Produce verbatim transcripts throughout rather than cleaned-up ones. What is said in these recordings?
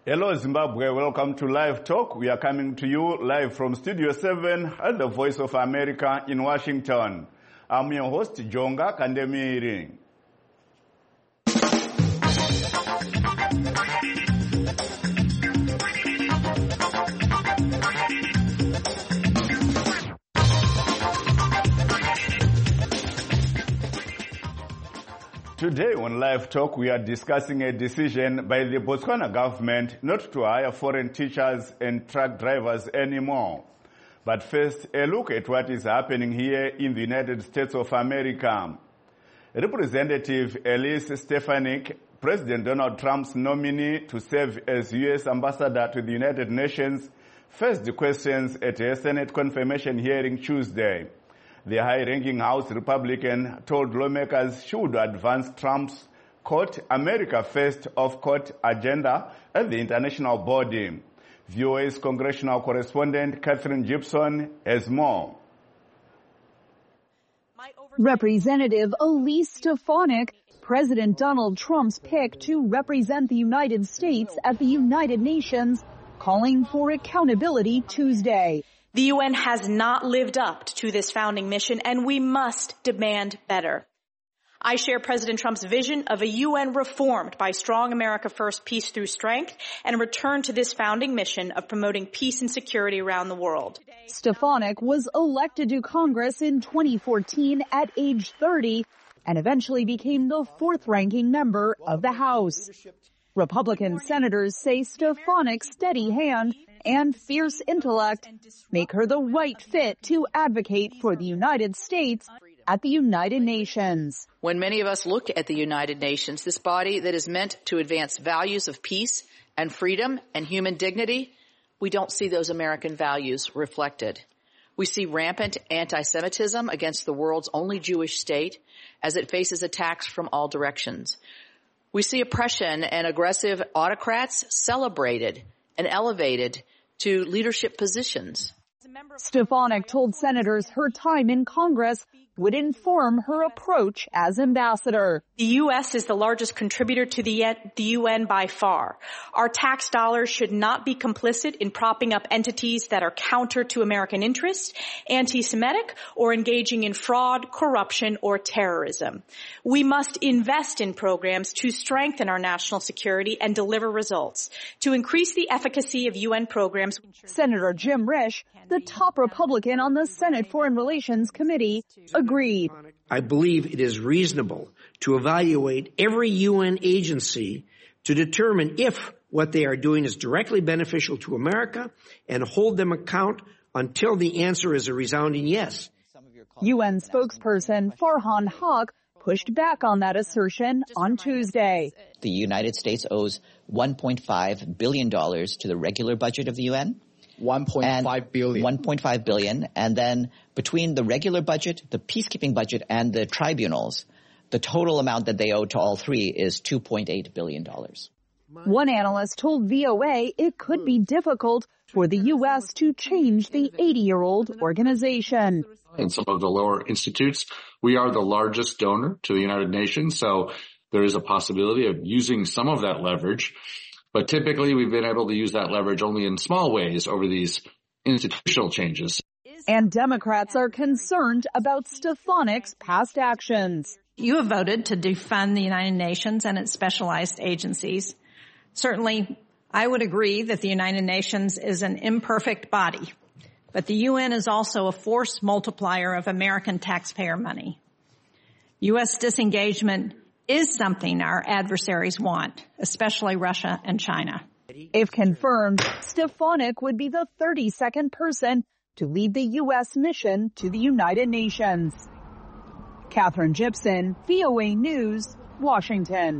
Hello Zimbabwe, welcome to Live Talk. We are coming to you live from Studio seven at the Voice of America in Washington. I'm your host, Jonga Kandemiri. Today on Live Talk, we are discussing a decision by the Botswana government not to hire foreign teachers and truck drivers anymore. But first, a look at what is happening here in the United States of America. Representative Elise Stefanik, President Donald Trump's nominee to serve as U S ambassador to the United Nations, faced the questions at a Senate confirmation hearing Tuesday. The high-ranking House Republican told lawmakers she would advance Trump's quote, America First off-court agenda at the international body. V O A's congressional correspondent Catherine Gibson has more. Representative Elise Stefanik, President Donald Trump's pick to represent the United States at the United Nations, calling for accountability Tuesday. The U N has not lived up to this founding mission, and we must demand better. I share President Trump's vision of a U N reformed by strong America First, peace through strength, and a return to this founding mission of promoting peace and security around the world. Stefanik was elected to Congress in twenty fourteen at age thirty and eventually became the fourth-ranking member of the House. Republican senators say Stefanik's steady hand and fierce intellect make her the right fit to advocate for the United States at the United Nations. When many of us look at the United Nations, this body that is meant to advance values of peace and freedom and human dignity, we don't see those American values reflected. We see rampant anti-Semitism against the world's only Jewish state as it faces attacks from all directions. We see oppression and aggressive autocrats celebrated and elevated to leadership positions. Stefanik told senators her time in Congress would inform her approach as ambassador. The U S is the largest contributor to the U N by far. Our tax dollars should not be complicit in propping up entities that are counter to American interests, anti-Semitic, or engaging in fraud, corruption, or terrorism. We must invest in programs to strengthen our national security and deliver results. To increase the efficacy of U N programs, Senator Jim Risch, the top Republican on the Senate Foreign Relations Committee, agreed. I believe it is reasonable to evaluate every U N agency to determine if what they are doing is directly beneficial to America and hold them account until the answer is a resounding yes. U N spokesperson Farhan Haq pushed back on that assertion on Tuesday. The United States owes one point five billion dollars to the regular budget of the U N. one point five billion. one point five billion. And then between the regular budget, the peacekeeping budget, and the tribunals, the total amount that they owe to all three is two point eight billion dollars. One analyst told V O A it could be difficult for the U S to change the eighty-year-old organization. In some of the lower institutes, we are the largest donor to the United Nations, so there is a possibility of using some of that leverage. But typically, we've been able to use that leverage only in small ways over these institutional changes. And Democrats are concerned about Stefanik's past actions. You have voted to defund the United Nations and its specialized agencies. Certainly, I would agree that the United Nations is an imperfect body, but the U N is also a force multiplier of American taxpayer money. U S disengagement is something our adversaries want, especially Russia and China. If confirmed, Stefanik would be the thirty-second person to lead the U S mission to the United Nations. Catherine Gibson, V O A News, Washington.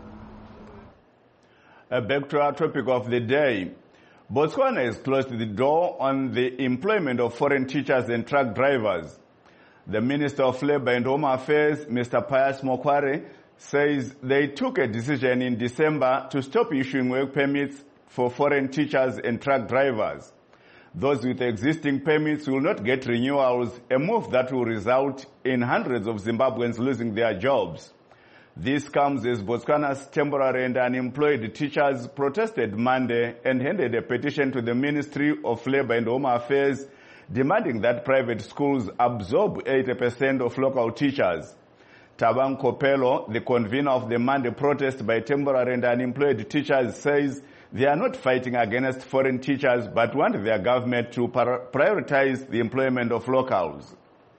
Uh, back to our topic of the day. Botswana has closed the door on the employment of foreign teachers and truck drivers. The Minister of Labour and Home Affairs, Mister Pius Mokware, says they took a decision in December to stop issuing work permits for foreign teachers and truck drivers. Those with existing permits will not get renewals, a move that will result in hundreds of Zimbabweans losing their jobs. This comes as Botswana's temporary and unemployed teachers protested Monday and handed a petition to the Ministry of Labour and Home Affairs demanding that private schools absorb eighty percent of local teachers. Thabang Kopelo, the convener of the Monday protest by temporary and unemployed teachers, says they are not fighting against foreign teachers but want their government to prioritize the employment of locals.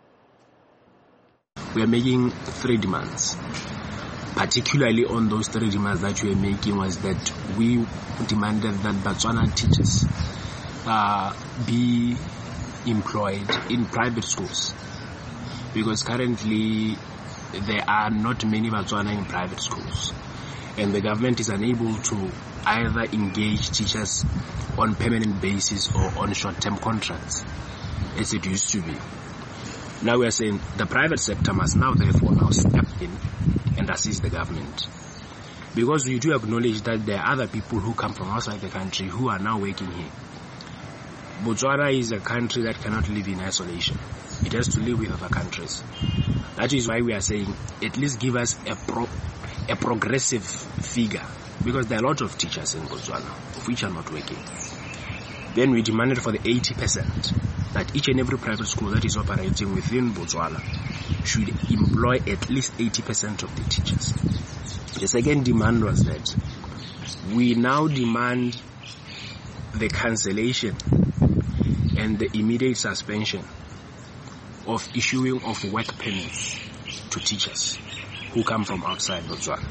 We are making three demands. Particularly on those three demands that we are making was that we demanded that Botswana teachers uh, be employed in private schools, because currently there are not many Botswana in private schools, and the government is unable to either engage teachers on permanent basis or on short-term contracts as it used to be. Now we are saying the private sector must now therefore now step in and assist the government, because we do acknowledge that there are other people who come from outside the country who are now working here. Botswana is a country that cannot live in isolation. It has to live with other countries. That is why we are saying at least give us a pro, a progressive figure, because there are a lot of teachers in Botswana of which are not working. Then we demanded for the eighty percent, that each and every private school that is operating within Botswana should employ at least eighty percent of the teachers. The second demand was that we now demand the cancellation and the immediate suspension of issuing of work permits to teachers who come from outside Botswana.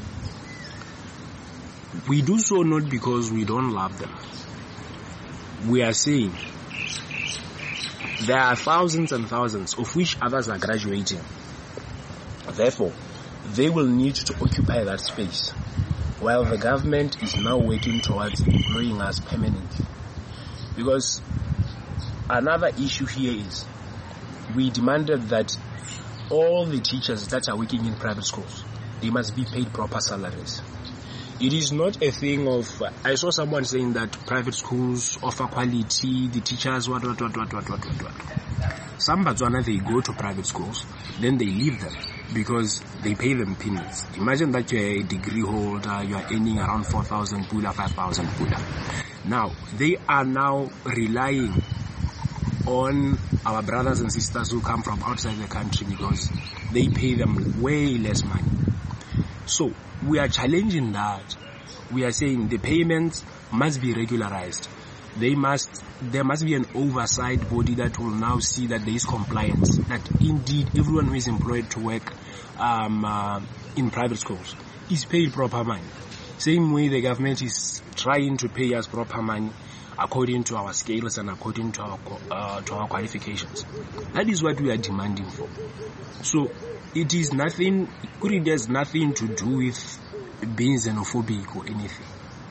We do so not because we don't love them. We are saying there are thousands and thousands of which others are graduating. Therefore, they will need to occupy that space, while the government is now working towards employing us permanently. Because another issue here is we demanded that all the teachers that are working in private schools, they must be paid proper salaries. It is not a thing of, uh, I saw someone saying that private schools offer quality, the teachers, what, what, what, what, what, what, what, what. Some Botswana, they go to private schools, then they leave them because they pay them peanuts. Imagine that you're a degree holder, you are earning around four thousand pula, five thousand pula. Now, they are now relying on our brothers and sisters who come from outside the country because they pay them way less money. So, we are challenging that. We are saying the payments must be regularized. They must, there must be an oversight body that will now see that there is compliance, that indeed everyone who is employed to work um, uh, in private schools is paid proper money. Same way the government is trying to pay us proper money according to our scales and according to our uh, to our qualifications. That is what we are demanding for. So it is nothing, it has nothing to do with being xenophobic or anything.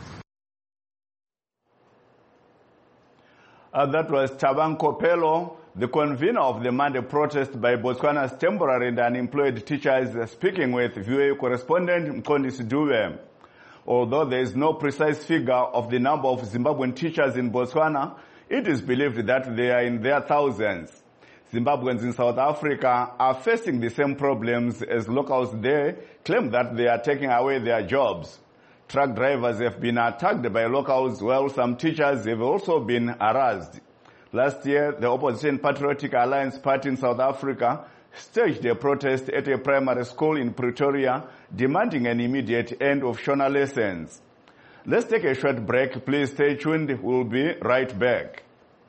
Uh, that was Thabang Kopelo, the convener of the Monday protest by Botswana's temporary and unemployed teachers, uh, speaking with V O A correspondent Mkondisi Dube. Although there is no precise figure of the number of Zimbabwean teachers in Botswana, it is believed that they are in their thousands. Zimbabweans in South Africa are facing the same problems as locals there claim that they are taking away their jobs. Truck drivers have been attacked by locals, while some teachers have also been harassed. Last year, the opposition Patriotic Alliance Party in South Africa staged a protest at a primary school in Pretoria, demanding an immediate end of Shona lessons. Let's take a short break. Please stay tuned. We'll be right back.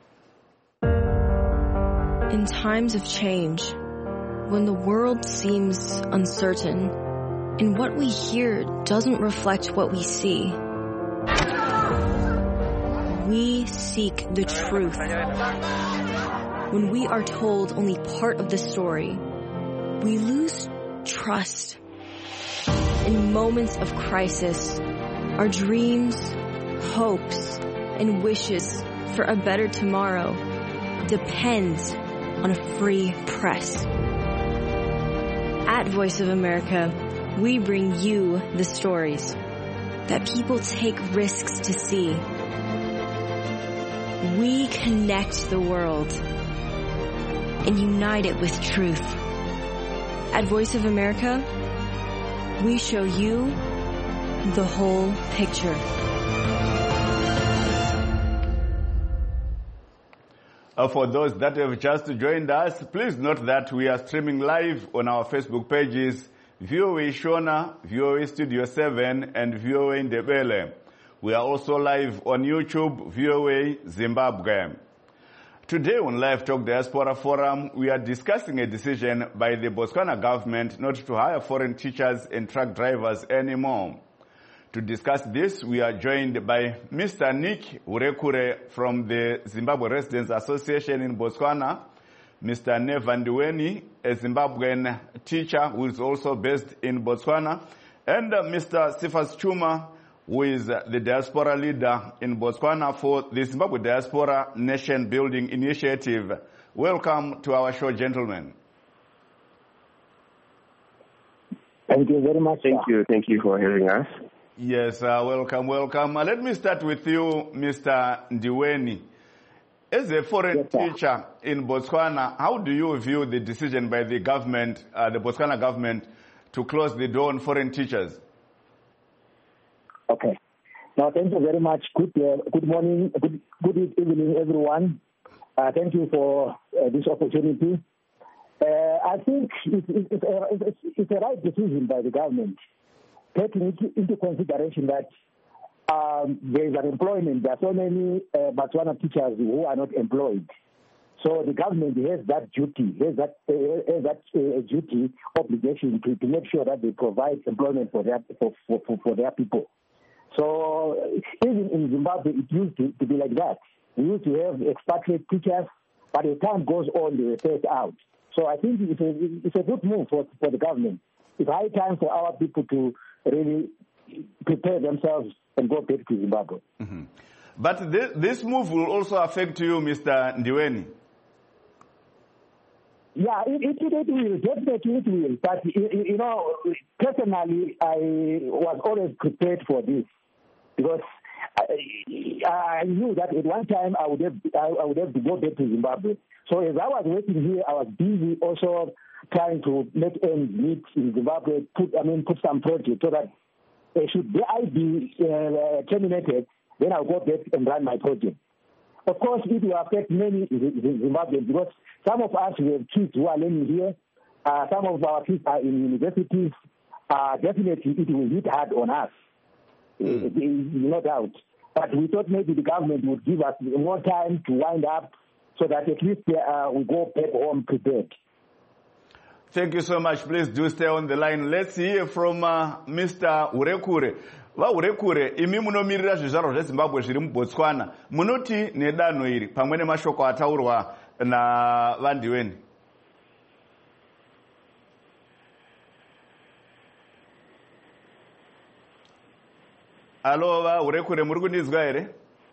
In times of change, when the world seems uncertain, and what we hear doesn't reflect what we see, we seek the truth. When we are told only part of the story, we lose trust. In moments of crisis, our dreams, hopes, and wishes for a better tomorrow depends on a free press. At Voice of America, we bring you the stories that people take risks to see. We connect the world and unite it with truth. At Voice of America, We show you the whole picture. Uh, for those that have just joined us, please note that we are streaming live on our Facebook pages, V O A Shona, V O A Studio seven, and V O A Ndebele. We are also live on YouTube, V O A Zimbabwe. Today on Live Talk Diaspora Forum, we are discussing a decision by the Botswana government not to hire foreign teachers and truck drivers anymore. To discuss this, we are joined by Mister Nick Urekure from the Zimbabwe Residents Association in Botswana, Mister Nevan Ndiweni, a Zimbabwean teacher who is also based in Botswana, and uh, Mister Sifas Chuma, who is uh, the diaspora leader in Botswana for the Zimbabwe Diaspora Nation Building Initiative. Welcome to our show, gentlemen. Thank you very much. Thank you. Thank you for having us. Yes, uh, welcome, welcome. Uh, let me start with you, Mister Ndiweni. As a foreign yes, teacher in Botswana, how do you view the decision by the government, uh, the Botswana government, to close the door on foreign teachers? Okay. Now, thank you very much. Good, uh, good morning, good, good evening, everyone. Uh, thank you for uh, this opportunity. Uh, I think it's, it's, a, it's, it's a right decision by the government, taking into consideration that um, there is unemployment. There are so many uh, Botswana teachers who are not employed. So the government has that duty, has that, uh, has that uh, duty, obligation to, to make sure that they provide employment for their, for, for, for their people. So even in Zimbabwe, it used to, to be like that. We used to have expatriate teachers, but as time goes on, they were phased out. So I think it's a, it's a good move for, for the government. It's high time for our people to really prepare themselves and go back to Zimbabwe. Mm-hmm. But this, this move will also affect you, Mister Ndiweni. Yeah, it, it, it will, definitely it will. But, you, you know, personally, I was always prepared for this because I, I knew that at one time I would have I would have to go back to Zimbabwe. So as I was working here, I was busy also trying to make ends meet in Zimbabwe. Put I mean, put some projects so that uh, should I be uh, terminated, then I'll go back and run my project. Of course, it will affect many Zimbabweans because some of us we have kids who are learning here. Uh, some of our kids are in universities. Uh, definitely, it will hit hard on us. Mm. Uh, no doubt. But we thought maybe the government would give us more time to wind up so that at least uh, we go back home prepared. Thank you so much. Please do stay on the line. Let's hear from uh, Mister Urekure. Va Urekure, imi munomirira zvizvarwa zveZimbabwe zviri muBotswana. Munoti nedanho iri pamwe nemashoko ataurwa na Vandiweni. Hello, va Urekure, muri kundizwa here?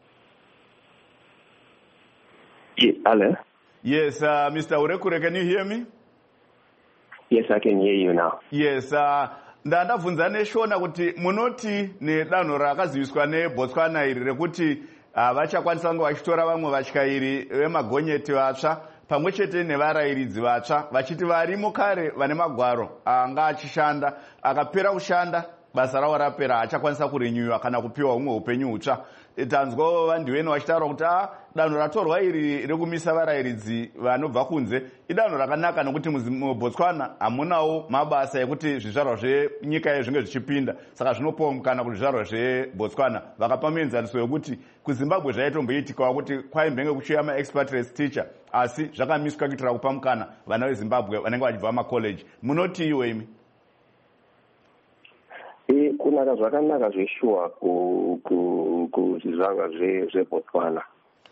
Yes, hello. Yes, uh, Mister Urekure, can you hear me? Yes, I can hear you now. Yes, uh, ndandabvunza neshona kuti munoti nedanho rakaziviswa neBotswana iri rekuti vachakwanisa kunge vachitora vamwe vatyairi vemagonyeti vatsva pamwe chete nevarayiridzi vatsva vachiti varimo kare vane magwaro anga achishanda akapera kushanda basa ravo rapera achakwanisa kurinyuwa kana kupiwa humwe upenyu hutsva. Tanzwa Vandiweni vachitaura kuti a danho ratorwa iri rekumisa varayiridzi vanobva kunze idanho rakanaka nokuti muBotswana hamunawo mabasa ekuti zvizvarwa zvenyika yedu zvinge zvichipinda, saka zvinopawo mukana kuti zvizvarwa zveBotswana vakapa muenzaniso yokuti kuZimbabwe zvaitomboitikawo kuti kwaimbenge kuchiuya ma-expatriate teacher asi zvakamiswa kuitira kupa mukana vana veZimbabwe vanenge vachibva macollege. Munoti iwe imi? Kunaka zvakanaka zveshuwa kuzvizvarwa zveBotswana,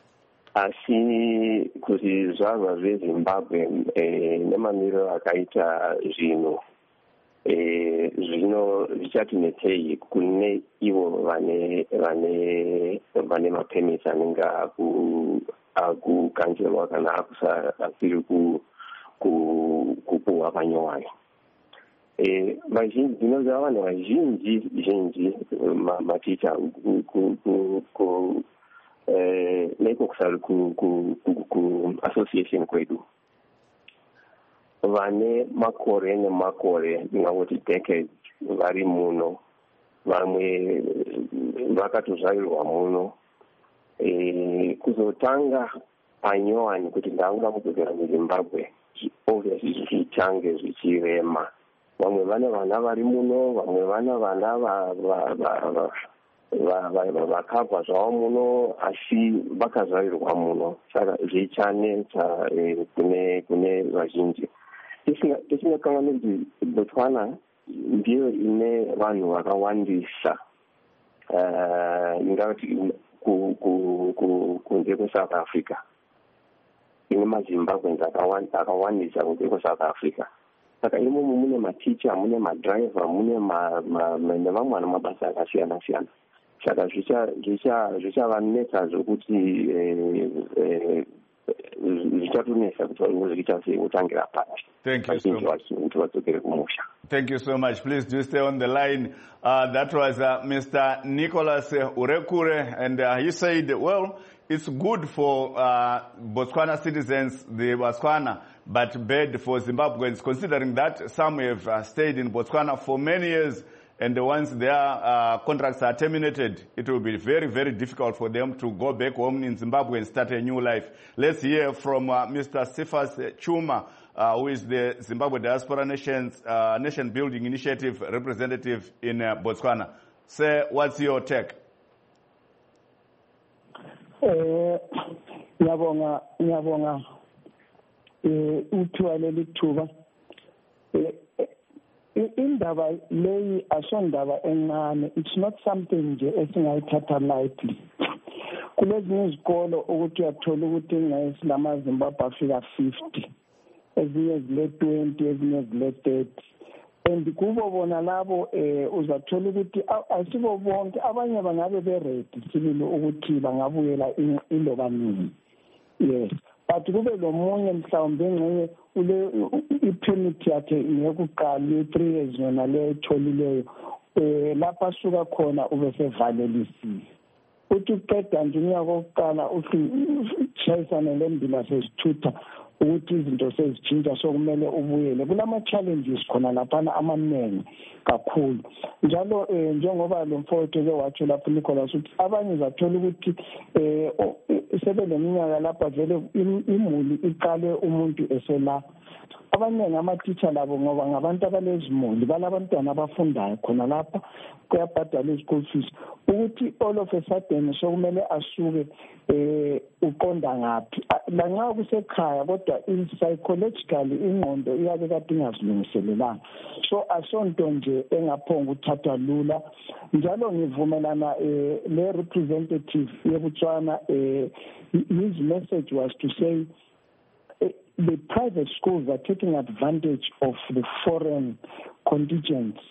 asi kuzvizvarwa zveZimbabwe nemamiriro akaita zvino zvino zvichatinetsei kune ivo vane vane vane mapemits anenge akukanjelwa kana akusiri kupuhwa panyowani. Eh, vazhinji ndinoziva vanhu vazhinji zhinji maticha ku eh neko kusari ku ku association kwedu vane makore nemakore ndingangoti decades vari muno, vamwe vakatozvarirwa muno. E, kuzotanga panyowani kuti ndakuda kudzokera kuZimbabwe, obviously zvichange zvichirema. Vamwe vana vana vari muno, vamwe vana vana vakabva zvavo muno asi vakazvarirwa muno, saka zvichanetsa kune kune vazhinji. Tisingakanganwi kuti Botswana ndiyo ine vanhu vakawandisa ingati kunze kweSouth Africa, ine maZimbabweans akawandisa kunze kweSouth Africa. Saka imomo mune maticha, mune madriver, mune nevamwe vana mabasa akasiyana siyana. Saka zvichavanetsa zvokuti zvichatunesa kuti zviita sei kutangira pati. Thank you so much. Thank you so much. Please do stay on the line. Uh, that was uh, Mister Nicholas Urekure, and uh, he said, well, it's good for uh, Botswana citizens, the Botswana, but bad for Zimbabweans, considering that some have uh, stayed in Botswana for many years, and once their uh, contracts are terminated, it will be very, very difficult for them to go back home in Zimbabwe and start a new life. Let's hear from uh, Mister Cephas Chuma, uh, who is the Zimbabwe Diaspora Nations, uh, Nation Building Initiative representative in uh, Botswana. Sir, what's your take? Ngiyabonga, ngiyabonga uthuba leli thuba. Indaba leyi asondaba encane, it's not something nje esingayithatha lightly. Kulezinye izikolo ukuthi uyathola ukuthi ngesihlama Zimbabwe afika fifty, ezinye zile twenty, ezinye zile thirty. And kubo bona labo eh uzathola ukuthi asibo bonke abanye bangabe beready sibili ukuthi bangabuyela iloba nini. Yes, but kube lo munye mhlawumbe engcenye ule ipermit yakhe yokuqala three years yona le etholileyo eh lapha suka khona ube sevalelisiwe. Uthi uqeda nje unyaka wokuqala ushayisana lembila sesithutha ukuthi izinto sezitshintsha sokumele ubuyele. Kulama challenges khona lapha amaningi kakhulu. Njalo njengoba lo mfowethu ke wathi lapho Nicholas uthi abanye bathola ukuthi eh sebeleminyaka lapha vele imuli iqale umuntu esela. Abanye ngama-teacher labo ngoba ngabantu abalezimuli, balabantwana abafundayo khona lapha kuyabhadala i-school fees. Ukuthi all of a sudden sokumele asuke eh uqonda ngaphi. Lanxa kusekhaya kodwa psychologically ingqondo iyabe kade ingazilungiselelanga. So asonto nje engaphonga ukuthatha lula. Njalo ngivumelana eh le representative yeBotswana eh his message was to say the private schools are taking advantage of the foreign contingents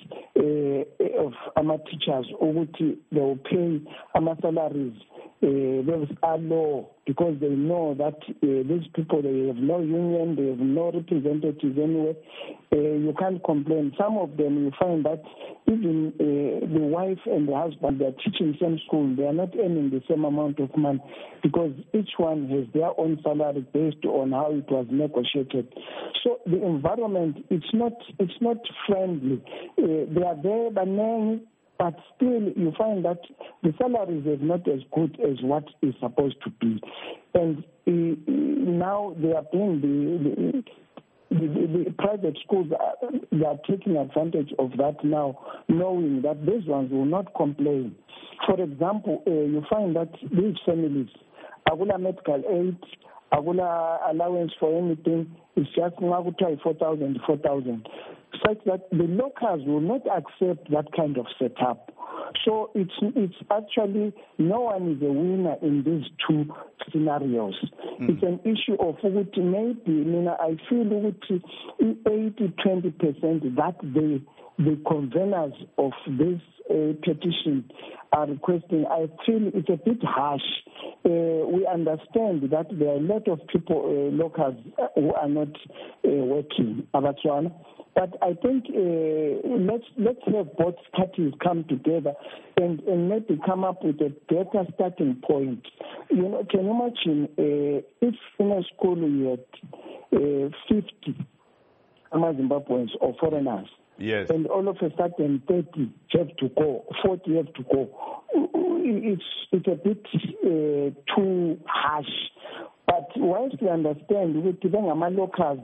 uh, of our teachers. They will pay our salaries uh, are low because they know that uh, these people, they have no union, they have no representatives anyway. Uh, you can't complain. Some of them, you find that even uh, the wife and the husband, they are teaching the same school. They are not earning the same amount of money because each one has their own salary based on how it was negotiated. So the environment, it's not, it's not friendly. Uh, they are there, but then, but still you find that the salaries are not as good as what is supposed to be. And uh, now they are paying the, the, the, the private schools, are, they are taking advantage of that now, knowing that these ones will not complain. For example, uh, you find that these families, agula medical aid, agula allowance for anything, it's just four thousand, four thousand. Such that the locals will not accept that kind of setup. So it's it's actually no one is a winner in these two scenarios. Mm. It's an issue of maybe, I mean, I feel eighty twenty percent that the the conveners of this uh, petition are requesting. I feel it's a bit harsh. Uh, we understand that there are a lot of people, uh, locals, uh, who are not uh, working, Botswana. But I think uh, let's let's have both parties come together and, and maybe come up with a better starting point. You know, can you imagine uh, if in a school you had uh, fifty Zimbabweans or foreigners, Yes. And all of a sudden, thirty have to go, forty have to go. It's, it's a bit uh, too harsh. But once we understand, with the locals,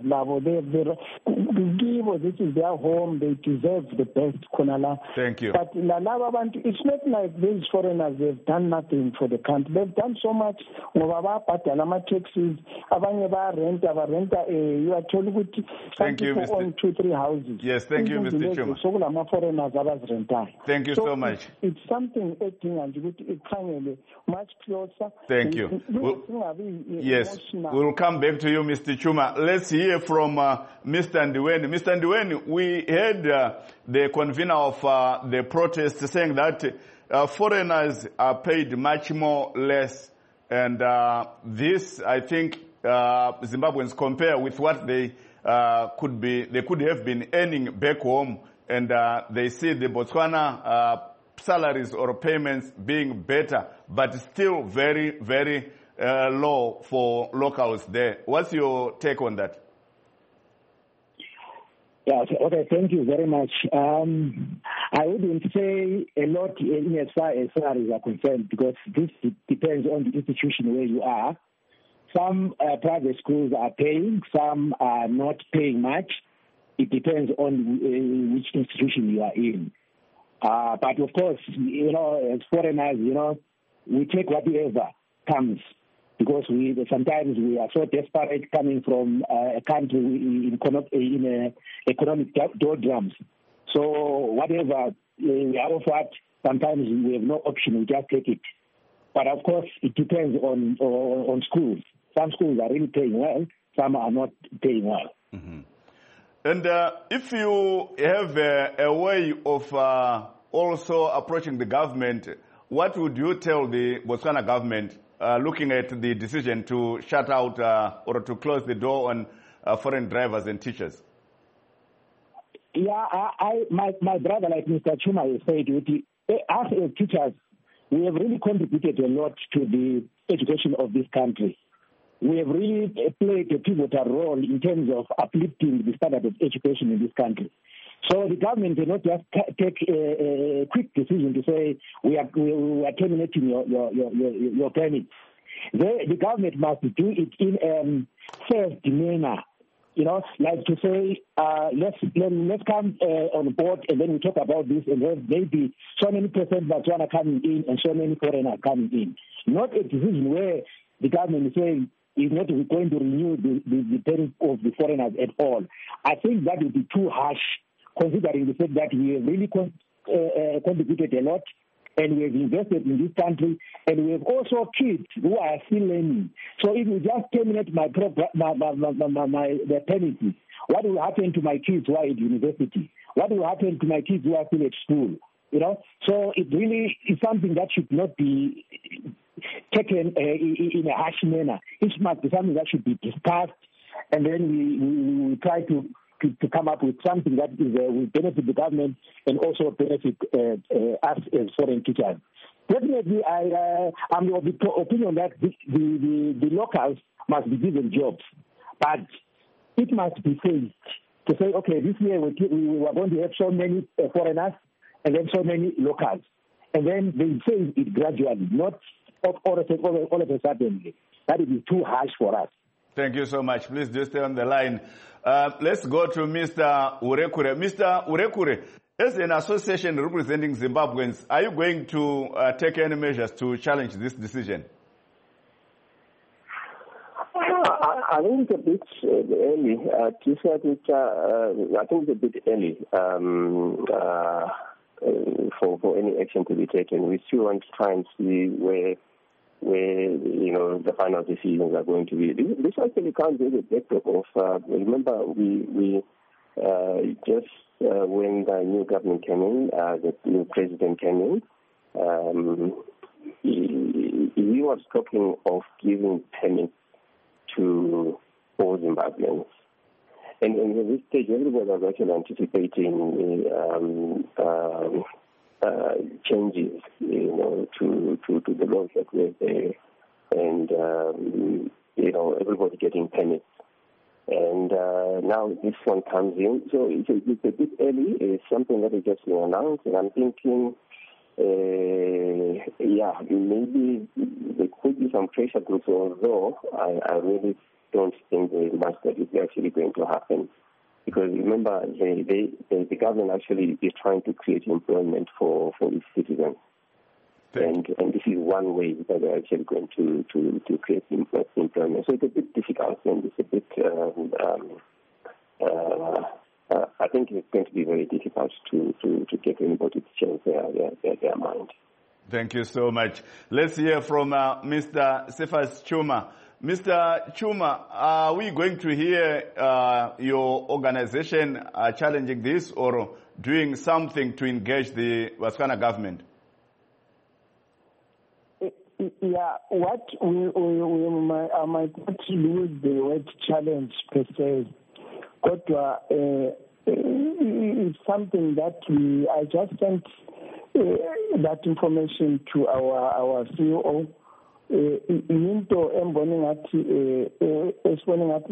this is their home, they deserve the best. Thank you. But it's not like these foreigners, they've done nothing for the country. They've done so much. Taxes, rent, you are told with thank you, Mister own two, three houses. Yes, thank you, Mister Chuma. Thank you so, so much. It's, it's something much closer. Thank you. We'll, yes, we'll come back to you, Mister Chuma. Let's hear from uh, Mister Ndiweni. Mister Ndiweni, we heard uh, the convener of uh, the protest saying that uh, foreigners are paid much more less. And uh, this, I think, uh, Zimbabweans compare with what they uh, could be, they could have been earning back home. And uh, they see the Botswana uh, salaries or payments being better, but still very, very uh, low for locals there. What's your take on that? Yeah, okay, thank you very much. Um, I wouldn't say a lot in as far as salaries are concerned, because this depends on the institution where you are. Some uh, private schools are paying, some are not paying much. It depends on uh, which institution you are in. Uh, but of course, you know, as foreigners, you know, we take whatever comes, because we sometimes we are so desperate coming from uh, a country in, in a economic doldrums. So whatever we are offered, sometimes we have no option, we just take it. But of course, it depends on on, on schools. Some schools are really paying well, some are not paying well. Mm-hmm. And uh, if you have a, a way of uh, also approaching the government, what would you tell the Botswana government uh, looking at the decision to shut out uh, or to close the door on uh, foreign drivers and teachers? Yeah, I, I my, my brother, like Mister Chuma has said, us as teachers, we have really contributed a lot to the education of this country. We have really played a pivotal role in terms of uplifting the standard of education in this country. So the government cannot just take a, a quick decision to say we are, we are terminating your your your, your, your permit. The, the government must do it in a um, fair manner. You know, like to say, uh, let's let, let's come uh, on board and then we talk about this, and then maybe so many percent Botswana coming in and so many foreigners coming in. Not a decision where the government is saying is not going to renew the, the, the permit of the foreigners at all. I think that would be too harsh, considering the fact that we have really con- uh, uh, contributed a lot, and we have invested in this country, and we have also kids who are still learning. So if you just terminate my, pro- my, my, my, my, my the permit, what will happen to my kids who are at university? What will happen to my kids who are still at school? You know, so it really is something that should not be taken uh, in a harsh manner. It must be something that should be discussed, and then we, we, we try to, to, to come up with something that is, uh, will benefit the government and also benefit uh, uh, us as foreign teachers. Definitely, I, uh, I'm of the opinion that the, the, the, the locals must be given jobs, but it must be phased to say, okay, this year we, we are going to have so many uh, foreigners and then so many locals. And then they phase it gradually, not all, all, all, all of a sudden. That would be too harsh for us. Thank you so much. Please do stay on the line. Uh, let's go to Mister Urekure. Mister Urekure, as an association representing Zimbabweans, are you going to uh, take any measures to challenge this decision? I think it's a bit early. Uh, to say that, uh, I think it's a bit early um, uh, for for any action to be taken. We still want to try and see where where you know the final decisions are going to be. This actually comes with a backdrop of. Uh, remember, we we uh, just uh, when the new government came in, uh, the new president came in. Um, he, he was talking of giving permits to all Zimbabweans. And, and at this stage, everybody was actually anticipating um, um, uh, changes, you know, to, to, to the laws that were there, and um, you know, everybody getting permits. And uh, now this one comes in. So it's a, it's a bit early. It's something that is just been announced, and I'm thinking, uh, yeah, maybe there could be some pressure groups, although I, I really don't think very much that it's actually going to happen. Because remember, they, they, they, the government actually is trying to create employment for, for its citizens. And, and this is one way that they're actually going to, to, to create employment. So it's a bit difficult, and it's a bit, um, um, uh, uh, I think it's going to be very difficult to, to, to get anybody to change their, their, their, their mind. Thank you so much. Let's hear from uh, Mister Cephas Chuma. Mister Chuma, are we going to hear uh, your organization uh, challenging this or doing something to engage the Botswana government? Yeah, what we, we, we might, I might not use the word challenge per se, but uh, uh, it's something that we, I just sent uh, that information to our, our C E O. Into emboning at explaining at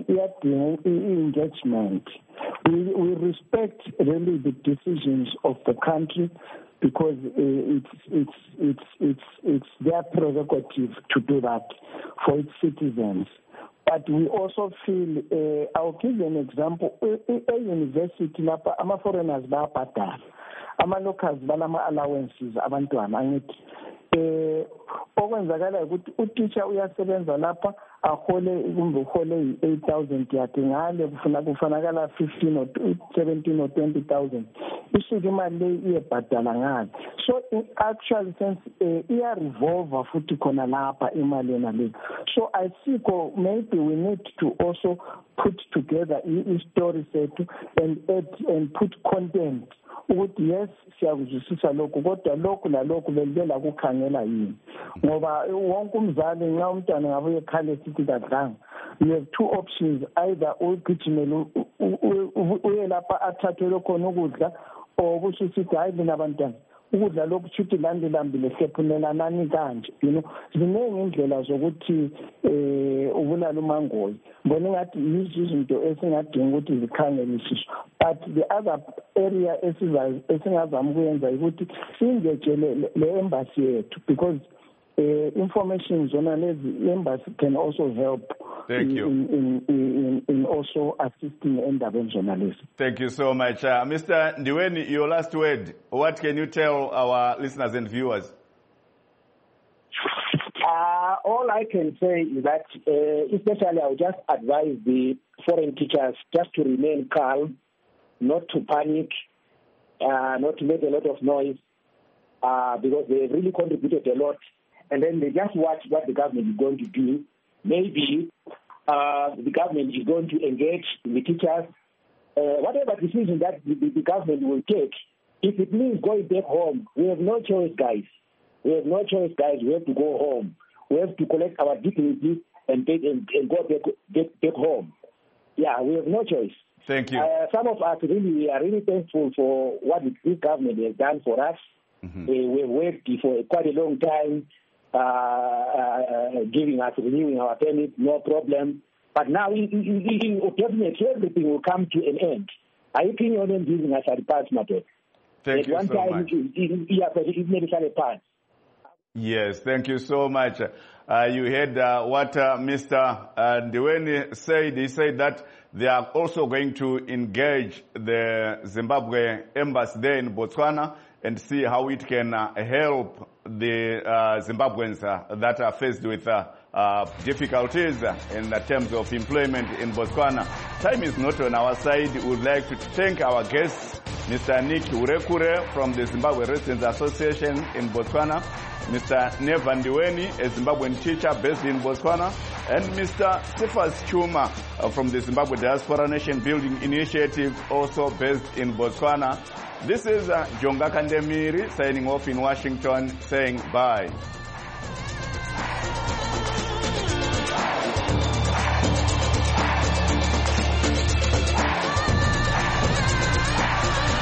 engagement. We we respect really the decisions of the country because it's it's it's it's it's their prerogative to do that for its citizens. But we also feel, uh, I'll give you an example. A university, ama foreigners ba patar, ama locals balama allowances abantwana angithi. Eh okwenzakala ukuthi uteacher uyasebenza lapha ahole kumbe uhole eight thousand yakhe ngale kufuna kufanakala fifteen or seventeen or twenty thousand isuke imali le iyebhadala ngale. So in actual sense iya revolve futhi khona lapha imali yena le. So I think maybe we need to also put together a story set and add and put content ukuthi yes siyakuzwisisa lokho kodwa lokho nalokho belela kukhangela yini ngoba wonke umzali nxa umntwana ngabe ekhale sithi kadlanga you have two options, either ugijimele uye lapha athathelwe khona ukudla or kusho sithi hayi mina abantwana ukudla lokhu shuthi landilambile hlephunela nani kanje, you know ziningi indlela zokuthi eh ubulala umangoyi ngibona ngathi izinto esingadinga ukuthi zikhangelisiswe. But the other area esingazama ukuyenza ukuthi singejele le embassy yethu because uh, information zona lezi embassy can also help. Thank in, you. In, in, in also assisting endabeni journalism. Thank you so much. Uh, Mister Ndiweni, your last word. What can you tell our listeners and viewers? Uh, all I can say is that, uh, especially I would just advise the foreign teachers just to remain calm, not to panic, uh, not to make a lot of noise, uh, because they really contributed a lot. And then they just watch what the government is going to do. Maybe uh, the government is going to engage the teachers. Uh, whatever decision that the, the government will take, if it means going back home, we have no choice, guys. We have no choice, guys. We have to go home. We have to collect our dignity and take and, and go back, back back home. Yeah, we have no choice. Thank you. Uh, some of us really we are really thankful for what this government has done for us. Mm-hmm. Uh, we have worked for quite a long time. Uh, uh, giving us, renewing our permit, no problem. But now, in, in, in, definitely, everything will come to an end. I think you're not giving us a pass, Matt. Thank At you one so time, much. It, it, it, it made a pass. Yes, thank you so much. Uh, you heard uh, what uh, Mister Uh, Ndiweni said. He said that they are also going to engage the Zimbabwe embassy there in Botswana and see how it can uh, help the uh, Zimbabweans uh, that are faced with uh, uh, difficulties uh, in the terms of employment in Botswana. Time is not on our side. We would like to thank our guests, Mister Nick Urekure from the Zimbabwe Residents Association in Botswana, Mister Neva Ndiweni, a Zimbabwean teacher based in Botswana, and Mister Cephas Chuma uh, from the Zimbabwe Diaspora Nation Building Initiative, also based in Botswana. This is uh, Jonga Kandemiri signing off in Washington, saying bye.